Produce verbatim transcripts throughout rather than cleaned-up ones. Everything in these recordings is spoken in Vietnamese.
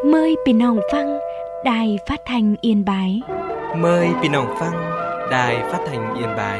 Mờiพี่น้องฟัง Đài Phát thanh Yên Bái. Mời พี่น้องฟัง Đài Phát thanh Yên Bái.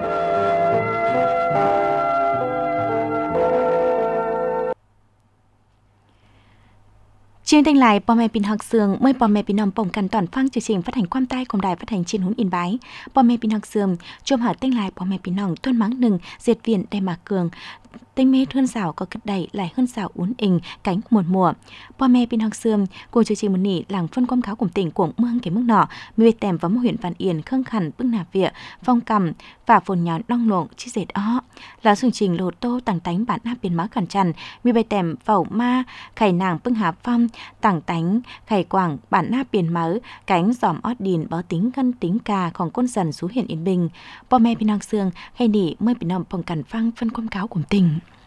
Chương trình lạiพ่อแม่พี่น้องเสืองเมื่อพ่อแม่พี่น้องป้องกันตอนฟังchương trình phát hànhความใต้ของđài phát hành trên Huấn Yên Bái. พ่อแม่พี่น้องเสืองชมหาเต้งลายพ่อแม่พี่น้องต้นมังหนึ่งเสียดเวียนได้มาเกืองเต้งเมธhơn xảo có kịch đẩy lại hơn xảo uốn ình cánh muôn mùa.พ่อแม่พี่น้องเสืองcùng chương trình một nỉ làng phân quam kháo cùng tỉnh cuồng mương cái mức nọ mi tèm vào huyện Văn Yên khương khẩn bưng nạp vịa phong cầm và phồn nhón đong luồng chi dệt ó là chương trình lô tô tàng tánh bản áp biến má cẩn trần mi bày tèm vào ma khải nàng bưng hà phong tàng tánh khải quảng bản áp biến má cánh giòm ót đìn báo tính ngân tính càของก้นสันสู่huyện Yên Bình. พ่อแม่พี่น้องเสืองให้หนีเมื่อพี่น้องป้องกันฟังphân quam kháo cùng tỉnh.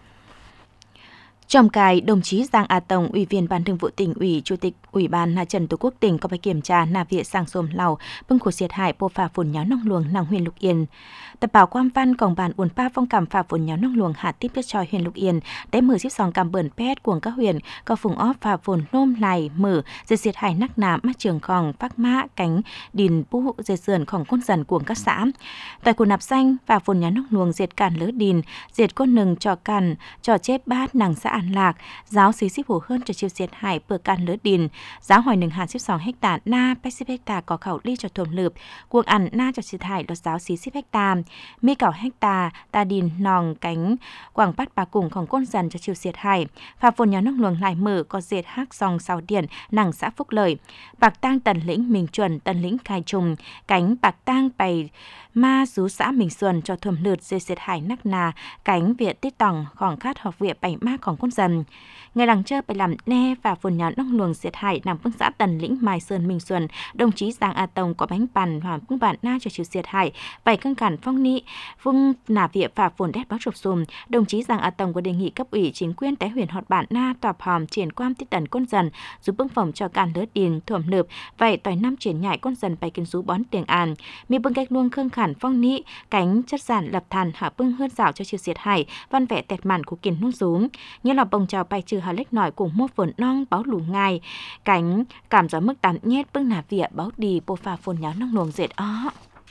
Trong cài, đồng chí Giang A Tông, Ủy viên Ban Thường vụ Tỉnh ủy, Chủ tịch Ủy ban Mặt trận Tổ quốc tỉnh có bài kiểm tra nà viện sang xôm lầu bưng của siết hại bộ phà phồn nháo nông luồng nàng huyện Lục Yên. Tập bảo Quam Văn cổng bàn uốn pa phong cảm phà phồn nháo nông luồng hạ tiếp chất tròi huyện Lục Yên để mở xếp sòng cảm bẩn pet của các huyện có phùng óp phà phồn nôm lại mở dệt siết hại nắc nà mắt trường khòng phát mã cánh đìn pu dệt sườn khòng côn dần của các xã. Tại khu nạp xanh phà phồn nháo nông luồng dệt càn lỡ đìn dệt côn nừng trò càn trò chép bát nàng xã An Lạc giáo xí xíp hồ hơn cho chiêu siết hại bờ can lỡ đìn giáo hỏi nừng hạt xíp sòng hecta na pet xíp hecta có khẩu ly cho thuần lượp cuộc ăn na cho siết hại đọt giáo xí xíp hecta mi cảo hecta ta đìn nòng cánh quảng bắt bà cùngของcôn dần cho chiêu siết hại phà phồn nháo nông luồng lại mở có dệt hắc dòng sáu điện nàng xã Phúc Lợi bạc tang tần lĩnh Mình Chuẩn tần lĩnh Khai Trùng cánh bạc tang bày ma rú xã Mình Xuân cho thuần lượt dệt siết hại nắc nà cánh viện tít tòng khoảng khát học viện bảy maของcôn dần ngày làng chơiไปlàm ne và phồn nháo nông luồng siết hại nằm phương xã tần lĩnh Mai Sơn Mình Xuân đồng chí Giang A Tông có bánh bàn hòa phương bản na cho chiều siết hại vài căng cản phong nị phương nà viện và phồn đét báo chụp xùm đồng chí Giang A Tông có đề nghị cấp ủy chính quyền tại huyện Họt Bản na tọp hòm triển quan tít tần côn dần giúp bưng phòng cho càn lỡ điền thuẩm lượp vậy tỏi năm triển nhại côn dần bày kiến rú bón tiền an mi bưng cách luông khương khản phong nị cánh chất giản lập thàn hạ bưng hơn rào cho chiều siết hại văn vẽ tẹt màn của kiền nung rú như là bông trào bay trừ hà lếch nổi cùng một vườn non báo lù ngài cánh cảm gió mức tán nhét bưng nà vỉa báo đi bộ phà phồn nháo nông luồng dệt ó.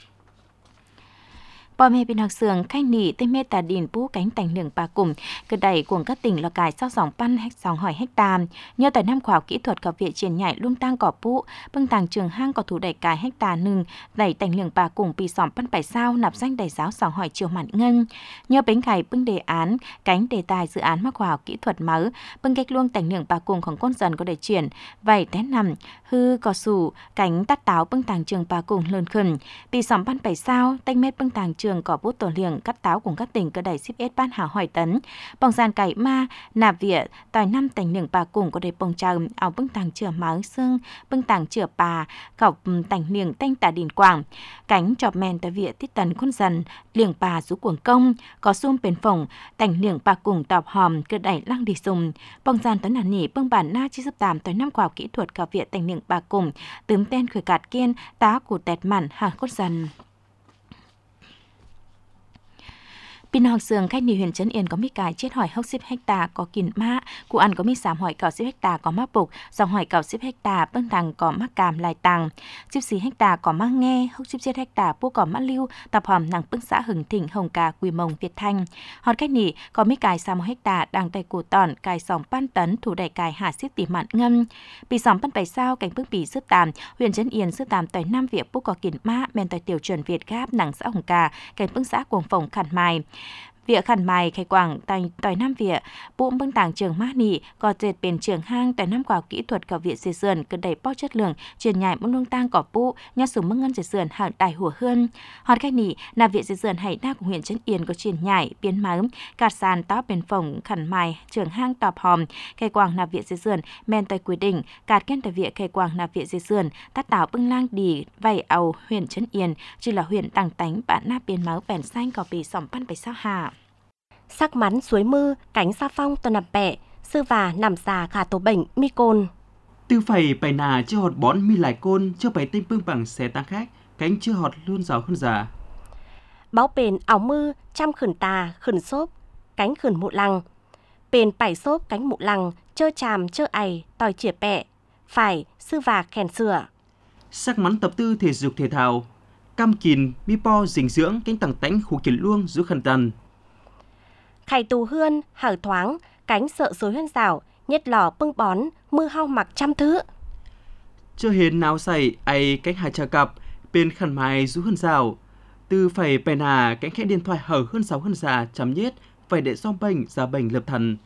พ่อแม่พี่น้องเสืองไข่หนีเต้เมตาดินปู้cánh tànhเหลืองปลากลุ่มกระไดกวงcác tỉnh là cải sau sòng pan hecta sòng hỏi hecta nhờ tại năm khoa học kỹ thuậtกับviện triển nhảy luông tang cỏปูbưng tàng trường hang có thủ đẩy cải hectaหนึ่งđẩy tànhเหลืองปลากลุ่มปีsòng pan bảy sao nạp danh đẩy giáo sòng hỏi chiều mạn ngân nhờ bánhไข่bưng đề án cánh đề tài dự án mắc khoa học kỹ thuật máu bưng cách luông tànhเหลืองปลากลุ่มของcôn dần có đẩy chuyển vậy té nằm hư cỏ sủ cánh tắt táo bưng tàng trườngปลากลุ่มlớn khẩnปีsòng pan bảy sao tanh mét bưng tàng trường cỏ bút tổ liềng cắt táo cùng các tỉnh cơ đẩy ship ét ban hảo hỏi tấn bong gian cải ma nạp vỉa tài năm tỉnh liềng bà cùng có đầy bông trào áo bưng tàng chửa máu xương bưng tàng chửa bà cọc tỉnh liềng tanh tả đìn quảng cánh chọp men tại vỉa tít tấn khôn dần liềng bà rú cuồng công có xung bền phồng tỉnh liềng bà cùng tọp hòm cơ đẩy lăng đi sùng bong gian tấn nản nỉ bưng bản na chi giúp tạm tới năm khoa học kỹ thuật cả vỉa tỉnh liềng bà cùng tướm tên khởi cạt kiên tá của tẹt mặn hà khôn dần. Pin học sường khách nì huyện Trấn Yên có mi cài chết hỏi hốc xếp hecta có kìn ma, cụ ăn có mi sám hỏi cào xếp hecta có mắc bục, dòng hỏi cào xếp hecta bưng tàng có mắc càm lại tàng, xếp xí hecta có mắc nghe, hốc xếp chết hecta pu có mắc lưu, tập hòm nàng bưng xã Hưng Thịnh Hồng Cà Quỳ Mông Việt Thanh. Hot khách nì có mi cài sám hecta đang tay cổ tòn cài sòng pan tấn thủ đẩy cài hạ xếp tỉ mạn ngâm. Bị sòng pan bảy sao cánh bưng bì sức tàm, huyện Trấn Yên sức tàm tới năm việc pu có kìn ma, men tới tiểu chuẩn Việt Gáp nàng xã Hồng Cà, cánh bưng xã Cuồng Phồng Khản Mài. Việc khẩn mài khai quảng tại tỏi năm viện bụng bưng tàng trường mát nị có dệt bền trường hang tại năm khoa kỹ thuật cả viện dệt sườn cần đẩy bao chất lượng truyền nhảy một luông tang cỏ pu nhát súng mưng ngân dệt sườn hàng đài hùa hơn hot khách nị là viện dệt sườn hải đa của huyện Trấn Yên có truyền nhảy biến máu cạt sàn tóc bền phồng khẩn mài trường hang tọp hòm khai quảng là viện dệt sườn men tới quy định cạt kiên tại viện khai quảng là viện dệt sườn tát tảo bưng lang đỉ vảy ầu huyện Trấn Yên chỉ là huyện tàng tánh bạn na biến máu bèn xanh có bị sòng pan bảy sao hà. Sắc mắn suối mư, cánh sa phong toàn nằm bẹ, sư và nằm già khả tổ bệnh mi côn. Tư phẩy bày nà chưa họt bón mi lại côn, chưa bày tinh bưng bằng xe tăng khác, cánh chưa họt luôn giàu hơn già. Báo bền áo mư, trăm khẩn tà, khẩn xốp, cánh khẩn mụ lăng. Bền bảy xốp cánh mụ lăng, chơ chàm chơ ày, tòi chỉa bẹ. phải sư và khen sửa. Sắc mắn tập tư thể dục thể thao, cam kìn, mi po dinh dưỡng cánh tầng tánh khu kiến luông giữ khăn tần. Khải tù hươn, hở thoáng, cánh sợ dối hơn rào, nhất lò bưng bón, mưa hao mặc trăm thứ. Chưa hên nào xảy ai cánh hai cha cặp, bên khăn mai giữ hơn rào. Từ phải bè nà cánh khẽ điện thoại hở hơn sáu hơn già chấm nhết, phải để do bệnh ra bệnh lập thần.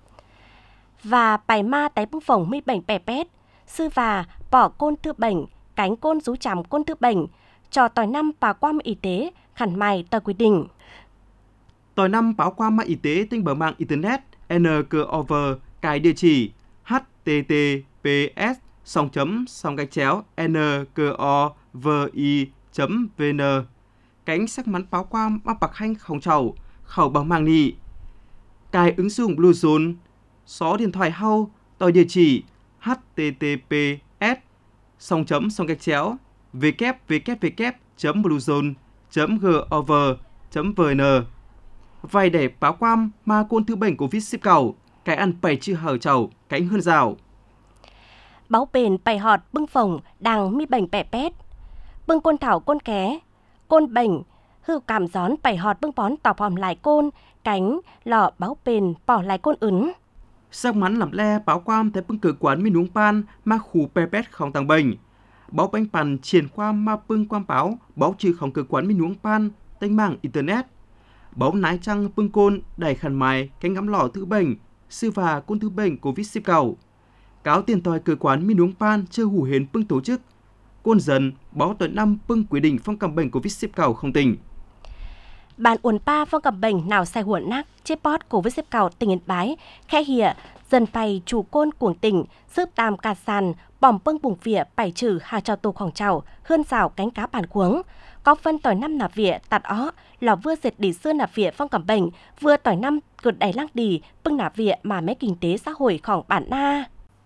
Và bài ma tái bưng phồng mi bệnh bè pét, sư và bỏ côn thư bệnh, cánh côn rú chằm côn thư bệnh, cho tỏi năm bà quan y tế, khẩn mày tờ quy định. Tỏi năm báo qua mạng y tế trên bờ mạng Internet en cờ o vê cái địa chỉ h t t p s song chấm song gạch chéo n c o v i chấm v n cánh sắc mắn báo qua mắc bạc hanh không chầu khẩu bằng mạng nị cài ứng dụng Bluezone số điện thoại hau tỏi địa chỉ h t t p s song chấm song gạch chéo w w w chấm bluezone chấm gov chấm v n vậy để báo quam mà côn thứ bệnh Covid ship cầu cái ăn bày chưa hở chầu cánh hơn rào. Báo bền bày họt bưng phồng đằng mi bệnh bẻ pét, bưng côn thảo côn ké, côn bệnh hư cảm gión bày họt bưng bón tỏ hòm lại côn cánh lọ báo bền bỏ lại côn ứng. Sắc mắn làm le báo quam thấy bưng cử quán mi nuống pan mà khủ bè pét không tăng bệnh. Báo bánh bàn triển quam mà bưng quam báo báo trừ không cử quán mi nuống pan tên mạng Internet. Báo nái trăng bưng côn đẩy khăn mài cánh ngắm lọ thứ bệnh sư và côn thứ bệnh Covid ship cầu cáo tiền tòi cơ quán mi nuống pan chưa hủ hến bưng tổ chức côn dần báo tuần năm bưng quy định phong cầm bệnh Covid ship cầu không tỉnh. Bạn uốn pa phong cầm bệnh nào sai huộn nắc chế pot Covid ship cầu tỉnh Yên Bái khe hìa dần bày chủ côn cuồng tỉnh giúp tam cà sàn bòm bưng bùng vỉa bày trừ hà trào tổ khoảng trào hơn rào cánh cá bản cuống có phân tỏi năm nạp vỉa tạt ó lò vừa dệt đi xưa nạp vỉa phong cầm bệnh vừa tỏi năm cột đáy lăng đi bưng nạp vỉa mà mấy kinh tế xã hộiของbản na.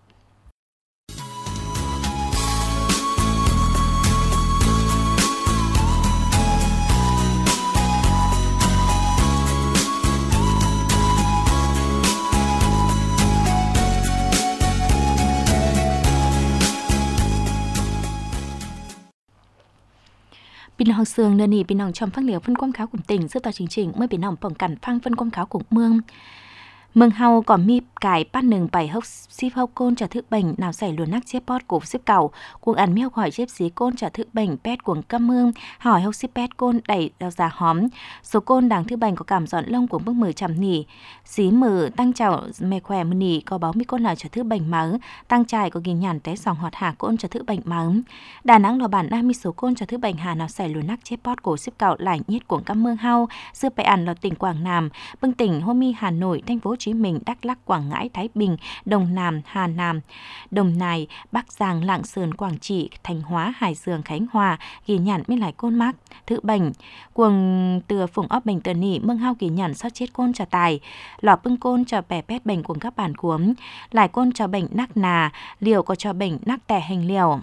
Bình Hồng Sương nơi nỉ Bình Hồng trong phát liều phân quang cáo của tỉnh giữa tòa chính trình mới Bình Hồng phòng cản phang phân quang cáo của mương mương hau có mi cải bắt nừng bảy hốc ship hốc côn trả thức bệnh nào xảy luôn nắc chép pot của ship cầu cuồng ăn miêu hỏi chép xí côn trả thức bệnh pet cuồng cam mương hỏi hốc ship pet côn đẩy đào giá hóm số côn đằng thứ bệnh có cảm dọn lông của bước mười chầm nỉ xí mử tăng chảo mè khỏe mưa nỉ có báo mi côn nào trả thức bệnh máu tăng trải có ghi nhàn té sòng họt hạ côn trả thức bệnh máu Đà Nẵng là bản nam mi số côn trả thức bệnh hà nào xảy luôn nắc chép pot của ship cầu lại nhiệt cuồng cam mương hau xưa bày ăn là tỉnh Quảng Nam bưng tỉnh hôm mi Hà Nội thành phố Hồ Chí Minh, Đắk Lắk, Quảng Ngãi, Thái Bình, Đồng Nàm, Hà Nam, Đồng Nai, Bắc Giang, Lạng Sơn, Quảng Trị, Thanh Hóa, Hải Dương, Khánh Hòa ghi nhận mới lại côn mắc thứ bệnh cuồng từ phùng ấp bệnh tờ nỉ mương hao ghi nhận sót chết côn trả tài lọ bưng côn cho bè pét bệnh của các bản cuống lại côn cho bệnh nắc nà liều có cho bệnh nắc tẻ hành liều.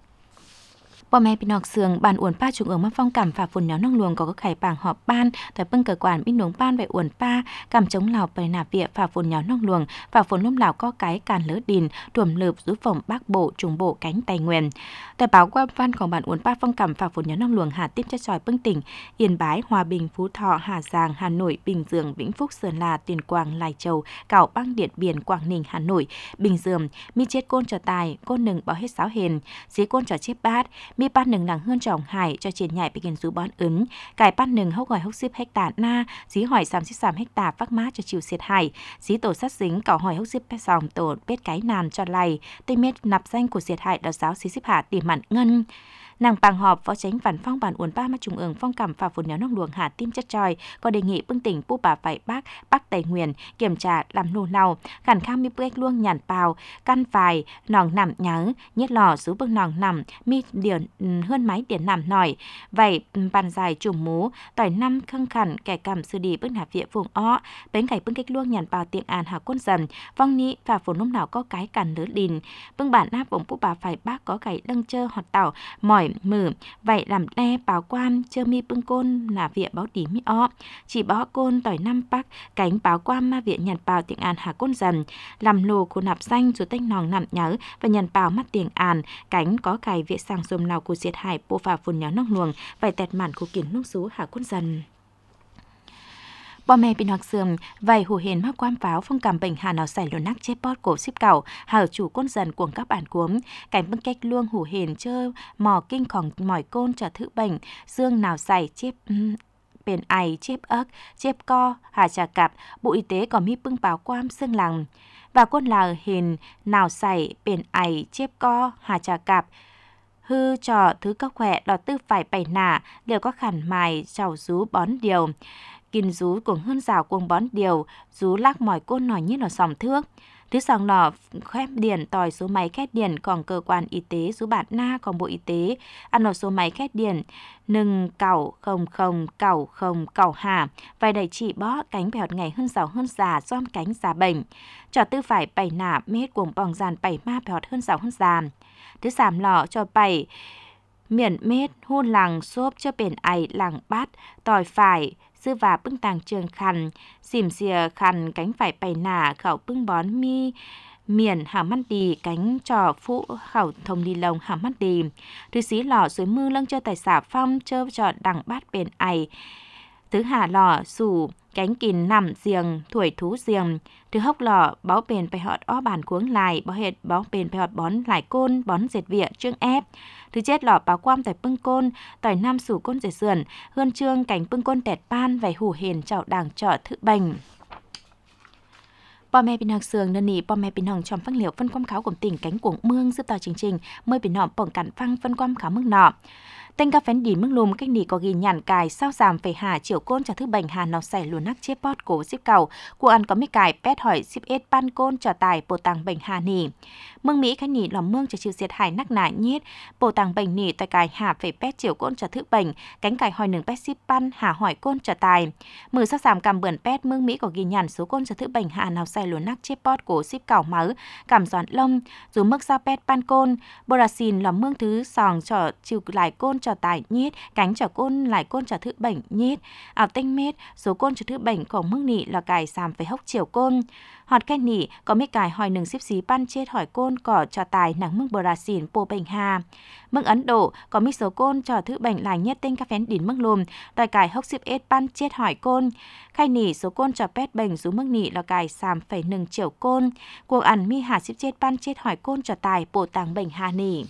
Bò mẹ Bình Ngọc Sương bàn uốn pa trung ương mang phong cảm và phun nhóm nông luồng có các khải bảng họp ban tại bưng cơ quan bình nuống ban về uốn pa cảm chống lào bày nạp vịa và phun nhóm nông luồng và phun lôm lào có cái càn lỡ đìn tuồm lợp giúp phòng bắc bộ trung bộ cánh tây nguyên tại báo qua vănของbản uốn pa phong cảm và phun nhóm nông luồng Hà Tiếp chất tròi bưng tỉnh Yên Bái, Hòa Bình, Phú Thọ, Hà Giang, Hà Nội, Bình Dương, Vĩnh Phúc, Sơn La, Tuyên Quang, Lai Châu, Cảo Băng, Điện Biên, Quảng Ninh, Hà Nội, Bình Dương mi chết côn trở tài côn nừng bảo hết sáo hền dí côn trở chết bát mi bát nừng nặng hơn trọng hải cho triển nhại bị kiến rú bón ứng cải bát nừng hốc hỏi hốc xếp hectare na dí hỏi sám xếp sám hectare phát mát cho chịu xiết hải dí tổ sát dính cỏ hỏi hốc xếp pet sòng tổ pet cái nàn cho lầy tây mét nạp danh của xiết hải đào giáo xí xếp hạ tìm mặn ngân nàng bàng họp phó chánh văn phong bản uốn ba mà trung ương phong cảm và phun nhóm nông luồng Hà Tim chất tròi có đề nghị bưng tỉnh pu bà phải bác bắc tây nguyên kiểm tra làm nô nào khẩn kham mi bếch luông nhàn bào căn vài nòng nằm nhớ nhất lò số bưng nòng nằm mi điển hơn máy điển nằm nổi vậy bàn dài chùm mú tỏi năm khăng khẩn kẻ cầm sư đi bưng hạ viện vùng ó bến cải bưng cách luông nhàn bào tiện an hà quân dần vong ni và phun nôm nào có cái càn lứa đìn bưng bản áp vùng pu bà phải bác có cái đăng chơ họt tảo mỏi cải mở vậy làm đe báo quan chơ mi bưng côn là viện báo tí mi ó chỉ báo côn tỏi năm bắc cánh báo quan ma viện nhận báo tiếng An hà côn dần làm lồ của nạp xanh rồi tách nòng nằm nhớ và nhận báo mắt tiếng An cánh có cài viện sang xôm nào của diệt hải bộ phà phun nhớ nóc luồng vậy tẹt mạn của kiến nông số hà côn dần bò mẹ bị nọc sườn vài hù hền mắc quan pháo phong cảm bệnh hà nào xảy lồn nắc chết bót cổ ship cầu hở chủ côn dần cuồng các bản cuống cảnh bưng cách luông hù hền chơ mò kinh khòng mỏi côn trở thử bệnh xương nào xảy chép bền ải chép ớt chép co hà trà cặp bộ y tế có mi bưng báo quan xương lằng và côn là hền nào xảy bền ải chép co hà trà cặp hư trò thứ các khỏe đỏ tư phải bày nả đều có khản mài chảo rú bón điều kinh rú cùng hơn rào cuồng bón điều rú lắc mỏi côn nòi như là sòng thước thứ sòng nọ khép điển tỏi số máy khét điển còn cơ quan y tế rú bản na còn bộ y tế ăn ở số máy khét điển nừng cẩu không không cẩu không cẩu hà vài đầy chỉ bó cánh bèo ngày hơn giàu hơn già giom cánh già bệnh trò tư phải bày nả mết cuồng bòng giàn bày ma bèo hơn giàu hơn già thứ sàm lọ cho bày miền mết hôn làng xốp cho bền ải làng bát tỏi phải sư và bưng tàng trường khăn xìm xìa khăn cánh phải bày nả khẩu bưng bón mi miền hảo mắt đi cánh trò phụ khẩu thông đi lồng hảo mắt đi thứ xí lò suối mưa lâng cho tài xả phong chơ trò đằng bát bền ải thứ hà lò sủ cánh kìn nằm giềng thổi thú giềng thứ hốc lò báo bền phải họt ó bàn cuống lại báo hệt báo bền phải họt bón lại côn bón dệt vịa trương ép thứ chết lò báo quam tại bưng côn tỏi nam sủ côn dệt sườn hơn trương cánh bưng côn tẹt pan vài hủ hền chảo đàng trọ thự bành bò mẹ bình hạc sườn nên nỉ bò mẹ bình hồng trong phân liệu phân quam kháo của tỉnh cánh cuồng mương giúp tàu chương trình mời bình nọ bỏng cản phăng phân quam kháo mức nọ tên ca phén đỉn mức lùm cách nỉ có ghi nhàn cài sao giảm phải hà chiều côn trả thứ bệnh hà nào xảy luôn nắc chép bót cổ ship cầu của ăn có mấy cài pet hỏi ship ết ban côn trả tài bộ tàng bệnh hà nỉ mương Mỹ khách nỉ lòm mương trả chịu diệt hải nắc nả nhiết bộ tàng bệnh nỉ tại cài hà phải pet chiều côn trả thứ bệnh cánh cài hỏi nừng pet ship ban hà hỏi côn trả tài mười sao giảm cầm bươn pet mương Mỹ có ghi nhàn số côn trả thứ bệnh hà nào xảy luôn nắc chép bót cổ ship cầu máu cảm giòn lông dù mức sao pet ban côn borasin lòm mương thứ sòng trở chịu lại côn trả tài nhiết cánh trở côn lại côn trở thứ bệnh nhiết ảo tinh mết số côn trở thứ bệnh của mức nị là cài sàm phải hốc chiều côn họt cái nị có mấy cài hỏi nừng xíp xí pan chết hỏi côn cỏ cho tài nắng mức borasin po bệnh hà mức Ấn Độ có mấy số côn trở thứ bệnh là nhất tinh ca phén đỉn mức lùm tại cài hốc xíp ết pan chết hỏi côn khai nỉ số côn trở pet bệnh rú mức nị là cài sàm phải nừng chiều côn cuộc ẩn mi hà xíp chết pan chết hỏi côn trở tài bộ tàng bệnh hà nỉ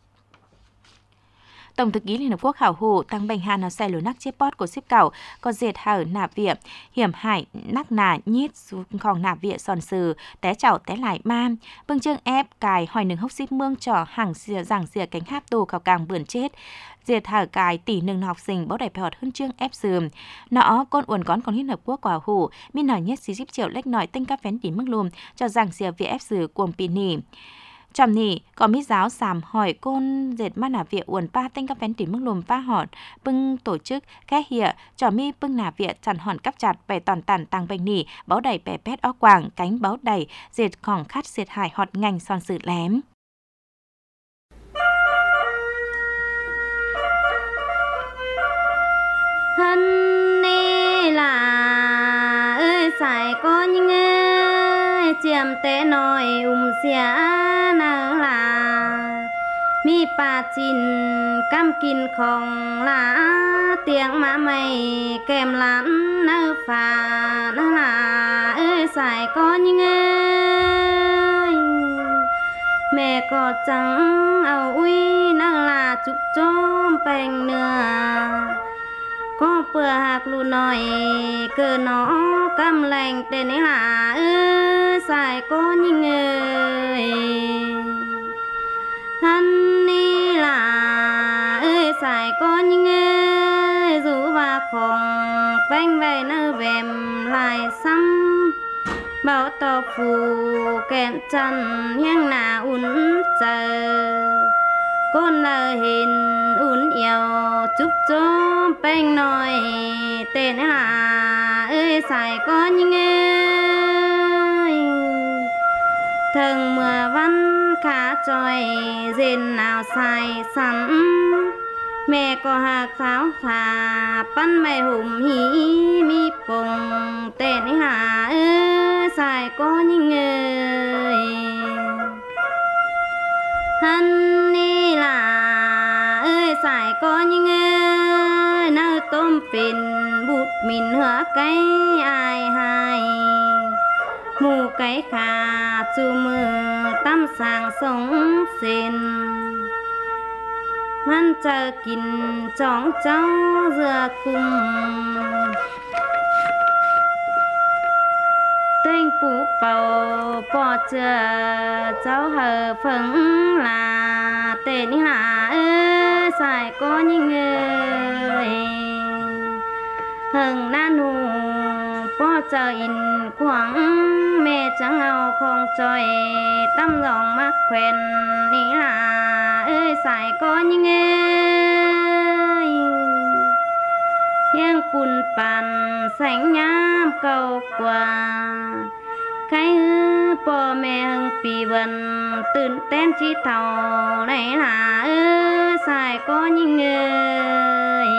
Tổng thư ký Liên Hợp Quốc khảo hủ tăng bệnh hà nào xe lối nắc chếp bót của ship cầu có dệt hở nạp viện hiểm hại nắc nà nhít còn nạp viện sòn sừ té chảo té lại ma bưng chương ép cài hỏi nừng hốc ship mương trò hàng xìa giảng xìa cánh háp tù khảo càng bươn chết dệt hở cài tỷ nừng học sinh báo đại bèo hơn chương ép sườm nọ con uẩn con còn Liên Hợp Quốc quả hủ mi nở nhất xí ship triệu lách nói tinh các phén đỉnh mức lùm cho giảng xìa việc ép sừ cuồng pì nỉ Chầm nỉ, có mít giáo sàm hỏi côn dệt mắt nả viện uẩn pa tinh các phén tỉ mức lùm pha họt, bưng tổ chức, khẽ hịa, trò mi bưng nả viện chằn hòn cắp chặt bẻ toàn tản tăng bệnh nỉ, báo đẩy bẻ pét ó quảng, cánh báo đẩy, dệt khỏng khát diệt hải họt ngành son sự lém. Hân nê là ơi xài con nhưng ơi chiếm tế nói um xia nơ là mi pa chín cam kín không là tiếng má mày kèm lắm nơ phà nơ là ơi xài con nhưng ơi mẹ có chẳng ao uy nơ là chúc cho bèn nửa có bữa hạc lù nói cơ nó cam lành tên ấy là ơi xài có nhìn ơi hắn đi là ơi xài có nhìn ơi dù và không bánh về nơi vẹm lại xăm bảo tỏ phù kẹn chân hiang nà uốn chờ con là hình uốn yêu chúc cho bánh nói tên là ơi xài có những ơi thần mưa văn khá trôi dền nào xài sẵn mẹ có hạc sáo xàปั้นmẹ hùm hí mi bồng tên hà ơi xài có những người hắn đi là ơi xài có những người nơi tôm phìn bụt mình hứa cái ai hai mù cái khà chu mưa tắm sang sống xin hắn chờ kín chóng cháu dừa cùng tên phụ bầu bỏ chờ cháu hờ phấn là tên hạ ơi xài có những người hừng nan hù bỏ chờ in quảng mẹ chẳng ao không trời tâm lòng mắt quen ní là ơi xài có những người hiang bùn bàn sánh nhám cầu quà cái bò mẹ hưng pì vầnตื่นเต้นchi thầu này là ơi xài có những người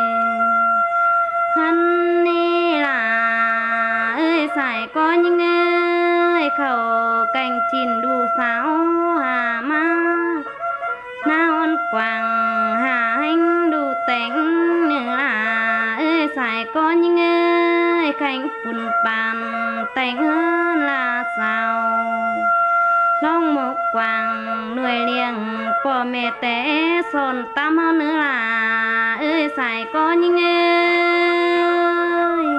hắn đi là ơi xài có những người khẩu cành chín đủ sáu hà ma na ôn quàng hà hành đủ tánh nữa là ơi xài có những người cành bùn bàn tánh hơn là sao long một quàng nuôi liêng bò mẹ té sồn tam hơn nữa là ơi xài có những người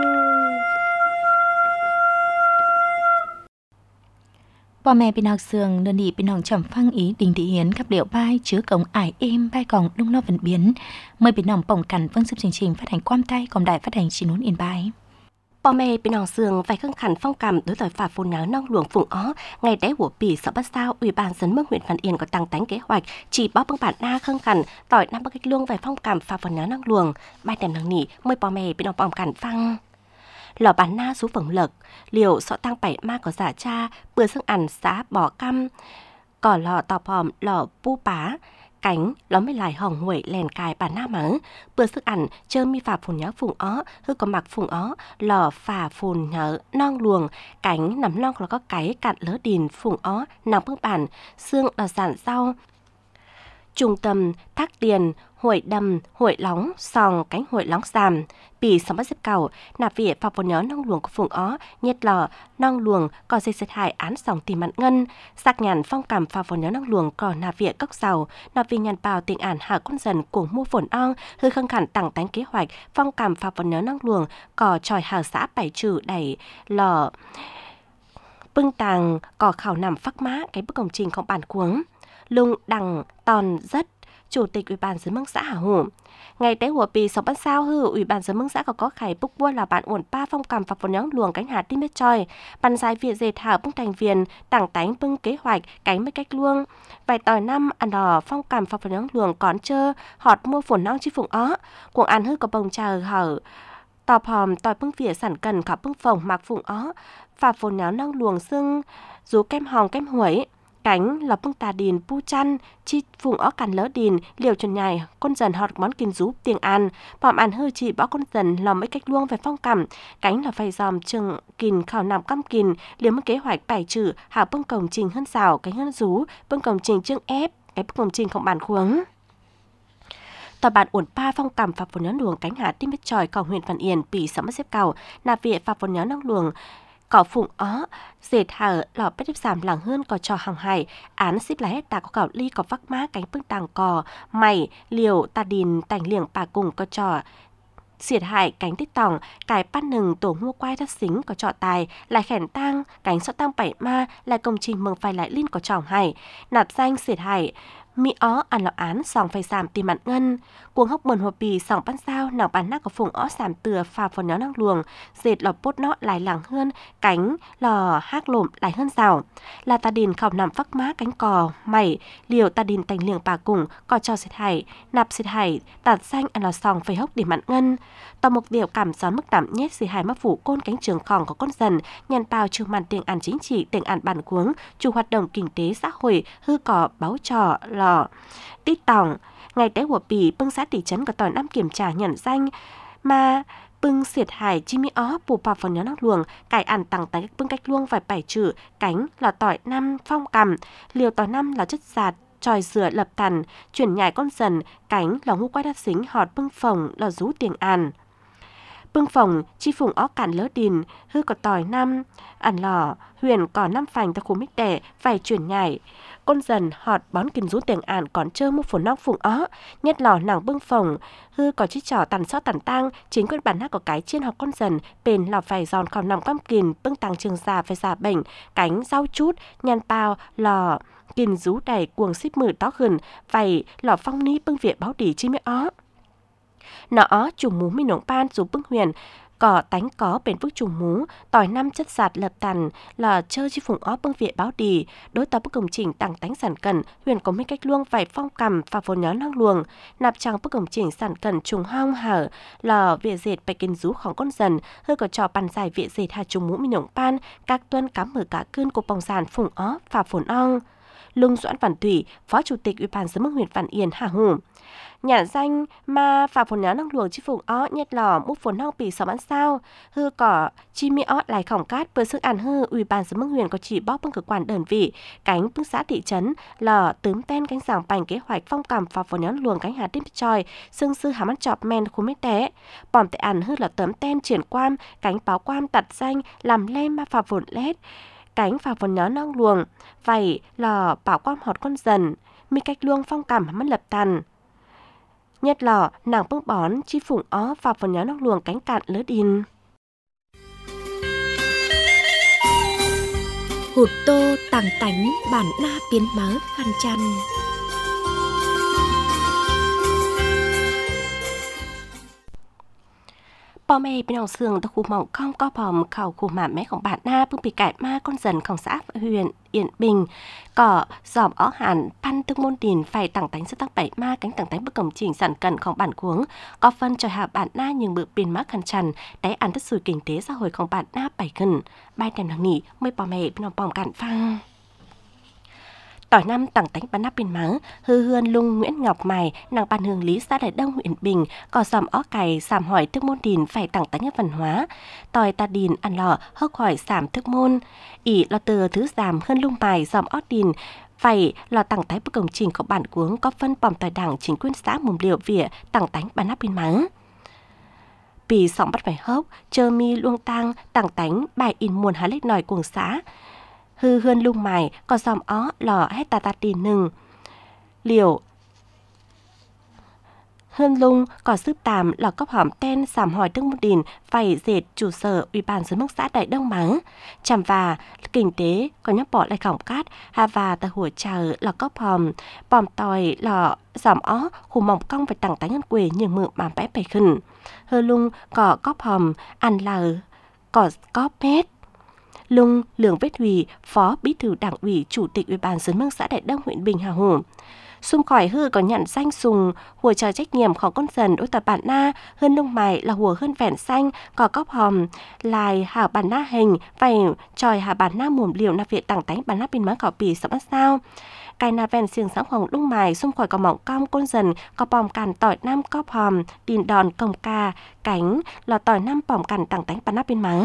พ่อแม่พี่น้องเสืองเดินดีพี่น้องจำฟังอีดิ่งที่เห็นกับเดี่ยวบ้ายชื้อกงải êmบ้ายกองลุ่งเล่าvận biến mờiพี่น้องป้องกันเพิ่งสืบchương trình phát hànhความใต้กองđại phát hành chi nún yên bái พ่อแม่พี่น้องเสืองphải khưng khẩn phong cảm đối thoại phạt phun náo nong luồng phụng ó ngày đáy của bỉ sợ bắt sao ủy ban dân mức huyện Văn Yên có tăng tánh kế hoạch chỉ báo bưng bản na khưng khẩn tỏi năm bắc luông về phong cảm phạt phun náo nong luồng bài đèn nằng nỉ mờiพ่อแม่พี่น้องป้องกันฟังlò bán na số phẳng lật liều sọ tăng bảy ma có giả cha bừa xương ẩn xá bỏ căm cỏ lò tò phòm lò pu pá cánh ló mới lại hỏng nguội lèn cài bản na mắng bừa sức ẩn chơ mi phà phùn nhớ phùng ó hư có mặc phùng ó lò phà phùn nhớ non luồng cánh nằm non là có cái cạn lỡ đìn phùng ó nằm bước bản xương là giản rau trung tâm thác tiền hội đầm hội lóng sòng cánh hội lóng sàm bì sắm bắt xếp cầu nạp viện phà phùn nhớ non luồng của phùng ó nhiệt lò non luồng có dây xếp hại án sòng tìm mặn ngân sạc nhàn phong cảm phà phùn nhớ non luồng có nạp viện cốc sầu nạp viện nhàn bào tình ản hạ con dần cùng mua phồn ong hư khăng khẳng tặng tánh kế hoạch phong cảm phà phùn nhớ non luồng có tròi hà xã bảy trừ đẩy lò bưng tàng có khảo nằm phắc má cái bức công trình không bản cuống lung đằng tòn rất chủ tịch ủy ban dân mương xã Hà Hủ ngày tế của bì sáu ban sao hư ủy ban dân mương xã có có khải búc bua là bạn uẩn pa phong cảm phạt phồn nhóm luồng cánh hà tim biết trôi bàn giải việt dề thảo bưng thành viên tảng tánh bưng kế hoạch cánh mấy cách luông vài tỏi năm ăn đỏ phong cảm phạt phồn nhóm luồng còn chơ họt mua phồn nong chi phụng ó cuồng ăn hư có bông chờ hở tò phòm tỏi bưng vỉa sản cần khảo bưng phồng mặc phụng ó phạt phồn nhóm nong luồng xưng rú kem hòng kem huẩy cánh là bưng tà đìn pu chăn chi phùng ó cằn lỡ đìn liều chân nhài con dần họt món kinh giúp tiền ăn bỏm ăn hư chỉ bỏ con dần lòng mấy cách luông về phong cảm cánh là phải dòm chừng kìn khảo nằm căm kìn liều mất kế hoạch bài trừ hảo bưng cổng trình hơn xào cánh hơn rú bưng cổng trình chương ép cái bưng cổng trình không bàn khuống tòa bản uẩn pa phong cảm phạt phồn nhóm luồng cánh hạ tim biết tròi cầu huyện Văn Yên bị sắm mất xếp cầu nạp viện phạt phồn nhóm năng luồng có phụng ó dệt hở lò bếp đếp giảm lẳng hơn có trò hàng hải án xếp lá hết ta có cảo ly có vắc má cánh bưng tàng cò mày liều ta đìn tành liềng bà cùng có trò xiệt hại cánh tích tòng cái pan nừng tổ mua quay thắt xính có trọ tài lại khẻn tang cánh sọ tăng bảy ma lại công trình mừng phải lại liên có tròng hải nạp danh xiệt hại mỹ ó ăn lọ án sòng phải giảm tiền mặn ngân cuồng hốc mần hộp bì sòng pan sao nào bán nát có phùng ó giảm từa phà phồn nhó năng luồng dệt lọ bốt nó lại lẳng hơn cánh lò hát lồm lại hơn rào là ta đìn khảo nằm phắc má cánh cò mày liều ta đìn tành liềng bà cùng có cho xịt hải nạp xịt hải tạt xanh ăn lò sòng phải hốc để mặn ngân tò một điều cảm gió mức đảm nhét xịt hải mắc phủ côn cánh trường khòng có con dần nhàn bao trường màn tiền ăn chính trị tiền ăn bản cuống chủ hoạt động kinh tế xã hội hư cỏ báo trò lò tít tòng ngày tế của bì bưng xã thị trấn có tỏi năm kiểm tra nhận danh mà bưng xiệt hải chi mi ó bù bọc phần nhớ nóc luồng cải ản tặng tại bưng cách luông phải bảy chữ cánh là tỏi năm phong cầm liều tỏi năm là chất giạt tròi rửa lập tàn chuyển nhảy con dần cánh là ngu quay đa xính họt bưng phòng là rú tiền àn bưng phòng chi phùng ó cản lỡ đìn hư có tỏi năm ẩn lò huyền có năm phành ta khu mít đẻ phải chuyển nhảy con dần họt bón kinh rú tiền àn còn trơ một phồn nóc phùng ó nhất lò nàng bưng phòng hư có chiếc trò tàn sót tàn tăng chính quyền bản hát có cái chiên học con dần bền lò phải giòn còn nằm quăm kìn bưng tàng trường già phải già bệnh cánh rau chút nhàn bao lò kìn rú đầy cuồng xíp mử tó hừng vậy lò phong ní bưng viện báo đỉ chi mới ó nó trùng mú mi nổng pan dù bưng huyền cỏ tánh có bền vững trùng mú tỏi năm chất giạt lập tàn là chơi chi phùng ó bưng viện báo đỉ đối tàu bức công trình tăng tánh sản cần huyền có mấy cách luông vài phong cầm và vốn nhớ năng luồng nạp trang bức công trình sản cần trùng hong hở là viện dệt bạch kinh rúของcon dần hơi có trò bàn giải viện dệt hà trùng mú mi nổng pan các tuân cám mở cả cơn của bóng sản phùng ó và phồn ong Lung Doãn Văn Thủy, Phó Chủ tịch Ủy ban Giám mục huyện Văn Yên Hà Hùng. Nhà danh mà phạm phồn nhớ năng luồng chi phùng ó nhất lò múc phồn năng bì sáu bán sao hư cỏ chi mi ó lại khổng cát với sức ăn hư Ủy ban Giám mục huyện có chỉ bóc bưng cơ quan đơn vị cánh bưng xã thị trấn lò tướm ten cánh giảng bành kế hoạch phong cầm phạm phồn nhớ năng luồng cánh hà tiếp tròi xương sư hàm ăn chọp men khu mít té bòm tại ăn hư là tướm ten triển quan cánh báo quan tật danh làm lem mà phạm phồn lét cánh phà vốn nhớ năng luồng vậy lò bảo quan họt con dần mi cách luông phong cảm mất lập tàn nhất lò nàng bưng bón chi phụng ó phà vốn nhớ năng luồng cánh cạn lỡ đìn hụt tô tàng tánh bản na biến mớ khăn chăn พ่อแม่พี่น้องเสืองตะคูหม่องข้องก็พร้อมเข้าคูหม่าแม่ของบ้านหน้าเพิ่งปีไก่มาก้นเซินของxãเฮือนเอียนบิงก็สอบอ้อหันพันตึกมนดินไฟต่างแต่งสตั้งไปมากcánhต่างแต่งบกcông trình sản cầnของบ้านขวงก็phân cho hạบ้านหน้าnhững bữa pin mắc khăn chănได้อันทัศน์kinh tế xã hộiของบ้านหน้าไปขึ้นbài đènทางนี้ไม่พ่อแม่พี่น้องพร้อมกันฟังtỏi năm tặng tánh bán nắp bên máng hư hươn lung Nguyễn Ngọc Mài nàng bàn hương lý xã Đại Đông huyện Bình có sòm ó cày sàm hỏi thức môn đìn phải tặng tánh văn hóa tỏi ta đìn ăn lò hớt hỏi sàm thức môn ỉ lò từ thứ giảm hơn lung mài sòm ó đìn phải lò tặng tánh bức công trình của bản cuống có phân bòm tỏi đảng chính quyền xã mồm liều vỉa tặng tánh bán nắp bên máng vì sòm bắt phải hốc chơ mi luông tang tặng tánh bài in muôn há lết nòi cuồng xã hư hươn lung mài có xòm ó lò hết tà tà tì nừng liều hươn lung có sức tàm lò cốc hỏm ten sàm hỏi tức một đìn phải dệt chủ sở Ủy ban Giám mục xã Đại Đông máng chằm và kinh tế có nhóc bỏ lại khổng cát hà và tà hùa chờ lò cốc hòm bòm tòi lò xòm ó hù mỏng cong phải tặng tánh ngân quê nhưng mượn mà bé bày khẩn hư lung có cốc hòm ăn lờ có cóp mét Lung Lương Vết Hủy, Phó Bí thư Đảng ủy Chủ tịch Ủy ban Giám mục xã Đại Đông huyện Bình Hà Hùng. Xung khỏi hư có nhận danh sùng hùa chờ trách nhiệmของcon dần đối tập bản na hơn lung mài là hùa hơn vẹn xanh có cóp hòm lại hảo bản na hình phải tròi hảo bản na mồm liều na viện tặng tánh bản na pin má cỏ bì sắm sao cài na ven xiềng sáng hoàng lung mài xung khỏi có mỏng cong con dần có bòm càn tỏi năm cóp hòm đìn đòn cồng ca cánh lò tỏi năm bòm càn tặng tánh bản na pin má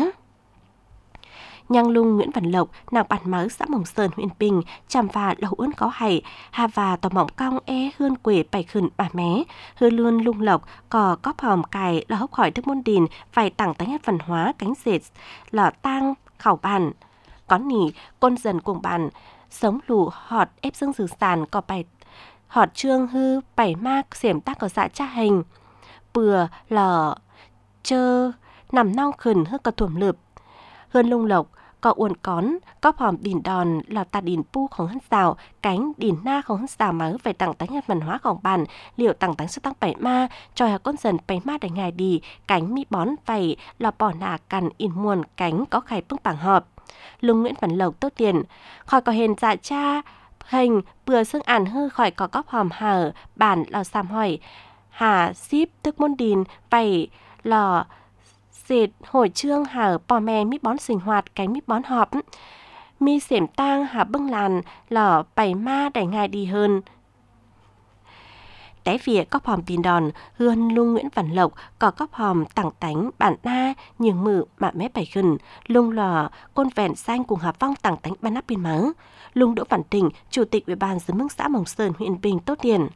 Nhang Lung Nguyễn Văn Lộc, nàng bản mớ xã Mồng Sơn huyện Bình, chằm và lẩu ướn có hay, hà và tò mỏng cong e hươn quể bày khẩn bà mé, hư luôn Lung Lộc, có cóp hòm cài là hốc khỏi thức môn đìn, phải tặng tánh hát văn hóa cánh dệt, lò tang, khảo bàn. Có nỉ, con dần cùng bàn, sống lù họt ép dương dừ sàn có bài họt trương hư, bảy mạc, xiểm tác có dạ cha hình, bừa, lò, chơ, nằm nong khẩn hư có thuẩm lượp. Hơn Lung Lộc, có uốn cón, cóp hòm đìn đòn là tà đìn puของhân xào, cánh đìn naของhân xào mớ phải tặng tánh văn hóaของbản, liệu tặng tánh sức tăng bảy ma, cho hà con dần bảy ma đánh ngài đi, cánh mi bón phải là bỏ nà cằn in muôn cánh có khải bưng bảng họp. Lung Nguyễn Văn Lộc tốt tiền, khỏi có hền dạ cha, hình, bừa xương ản hư khỏi có cóp hòm hở, bản là xàm hỏi, hà ship thức môn đìn phải là dệt hồi trương hở bò mè mít bón sinh hoạt cánh mít bón họp mi xẻm tang hà bưng làn lò bảy ma đẩy ngài đi hơn té phía có hòm tin đòn hươn lung Nguyễn Văn Lộc có có hòm tặng tánh bản na nhường mự mạ mé bảy khẩn lung lò côn vẹn xanh cùng hợp phong tặng tánh ban áp biên mớ lung Đỗ Văn Tình chủ tịch ủy ban dưới mức xã Mồng Sơn huyện Bình Tốt Điền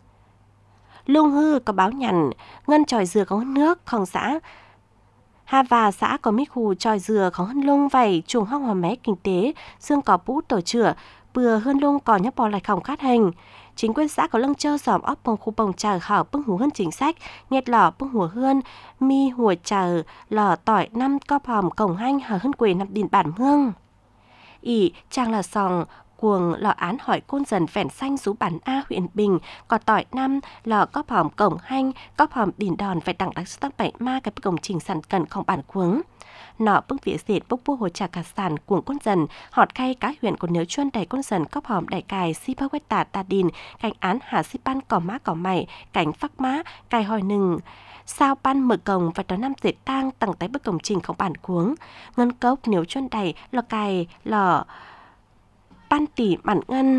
lung hư có báo nhằn ngân tròi dừa có nước không xã Hà và xã có mít hù tròi dừa có hơn lung vầy chuồng hong hòa mé kinh tế xương có bú tổ chữa bừa hơn lung có nhấp bò lại khổng khát hành. Chính quyền xã có lưng chơ giòm óc bông khu bông trà khảo bưng hù hơn chính sách nhét lò bưng hùa hơn mi hùa trà lò tỏi năm co hòm cổng hanh hở hơn quê nằm đìn bản mương. Ý chàng là sòng cuồng lò án hỏi côn dần phèn xanh rú bản A huyện Bình có tỏi năm lò cóp hòm cổng hanh cóp hòm đìn đòn phải tặng đặc sắc bảy ma cái công trình sản cần không bản cuống nọ bưng vỉa dệt bốc bua hồ trà cả sản cuồng côn dần họt khay cá huyện của nếu chuân đầy côn dần cóp hòm đại cài si bao quét tà ta đìn cành án hà si pan cỏ má cỏ mày cảnh phắc má cài hỏi nừng sao pan mở cổng và đó năm dệt tang tặng tới bức công trình không bản cuống ngân cốc nếu chuân đầy lò cài lò ban tỷ bản ngân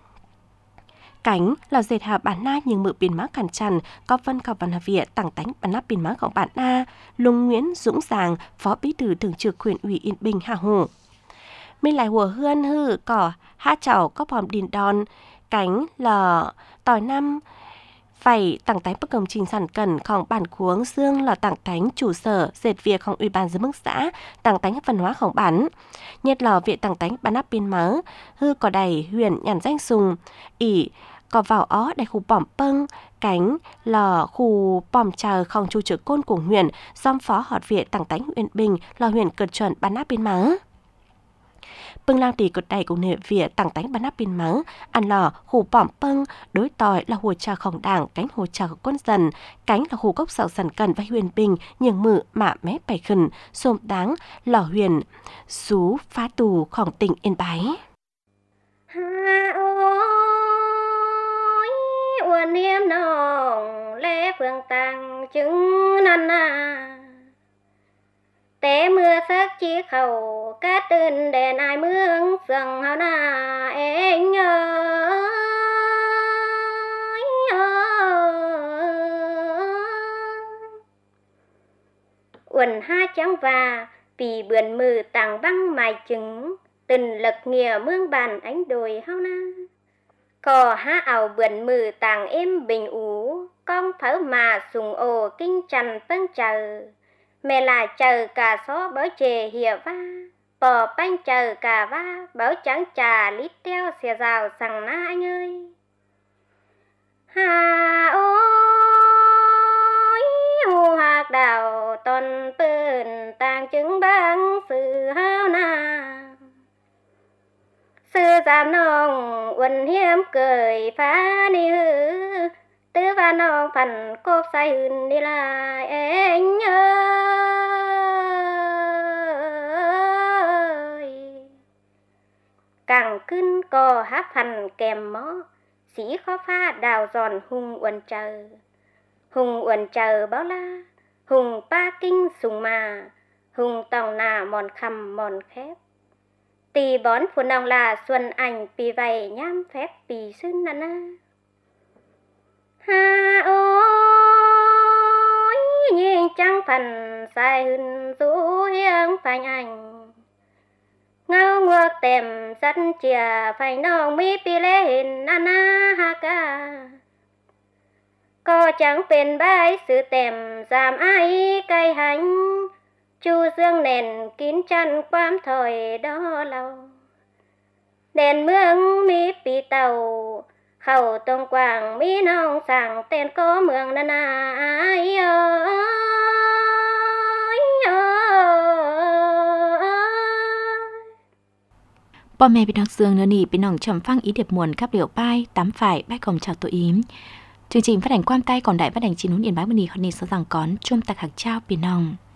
cánh là dệt hà bản na nhưng mự biển má cản trần có vân khảo bản hà viện tặng tánh bản nắp biển máของbản na Lung Nguyễn Dũng Giàng phó bí thư thường trực huyện ủy Yên Bình Hà Hồ mình lại hùa hươn hư cỏ ha chảo có hòm đìn đòn cánh là tỏi năm phải tặng tánh bất công trình sản cầnของbản cuống dương là tặng tánh chủ sở dệt việcของủy ban dưới mức xã tặng tánh văn hóaของbản nhiệt lò viện tặng tánh bản áp biên mớ hư có đầy huyện nhàn danh sùng ỉ có vào ó đầy khu bỏm pâng cánh lò khu bỏm chờ không chu trực côn của huyện dòng phó họt viện tặng tánh huyện Bình là huyện cật chuẩn bản áp biên mớ Pưng lang tỷ cột đầy của nệ vỉa tặng tánh bán áp biên mớ ăn lò hủ bỏm pưng đối tỏi là hồ trà khổng đảng cánh hồ trà của quân dần cánh là hồ gốc sạo sần cần và huyền bình nhường mự mạ mé bảy khẩn xôm đáng lò huyền xú phá tù khổng tỉnh Yên Bái. Ha ôi uẩn niêm nòng lẽ phương tàng chứng năn à té mưa sắc chi khẩu cát tên đèn ai mương sừng hao na anh ơi uẩn ha trắng và vì bườn mừ tàng băng mài trứng tình lật nghìa mương bàn ánh đồi hao na cò há ảo bườn mừ tàng êm bình ú con phở mà sùng ồ kinh trần tân chờ mẹ là chờ cả số bớ chè hìa va bò bánh chờ cả va bớ trắng trà lít teo xìa rào sằng na anh ơi hà ôi hồ hạc đào toàn tơn tàng chứng băng sự hao na sư giảm nông uẩn hiếm cười phá ni hư tứ và nông phần cốp say hưn đi lại anh ơi càng cưng cò hát phần kèm mó sĩ khó pha đào giòn hùng uẩn chờ hùng uẩn chờ báo la hùng pa kinh sùng mà hùng tòng nà mòn khăm mòn khép tì bón phụ nòng là xuân ảnh pì vầy nhám phép pì sưng nà na ha ôi nhìn trăng phần sai hưn rú hiếng phanh ảnh ngao nguộc tèm sắt chìa phanh nông mi pi lê hình na na ha ca có chẳngเป็นbái sự tèm giảm ai cây hành chu dương nền kín chăn quam thời đó lâu đèn mương mi pi tàu khẩu tông quảng mỹ nông sàng tên có mường nà nà ai ơi Bò mẹ bị đọc dương nữa nỉ bị nòng trầm phăng ý điệp muồn khắp điệu bai tắm phải bai còng chào tội ím chương trình phát hành quan tay còn đại phát hành chín hướng điện bái mini hòn nỉ số rằng cón chôm tạc hạc trao bị nòng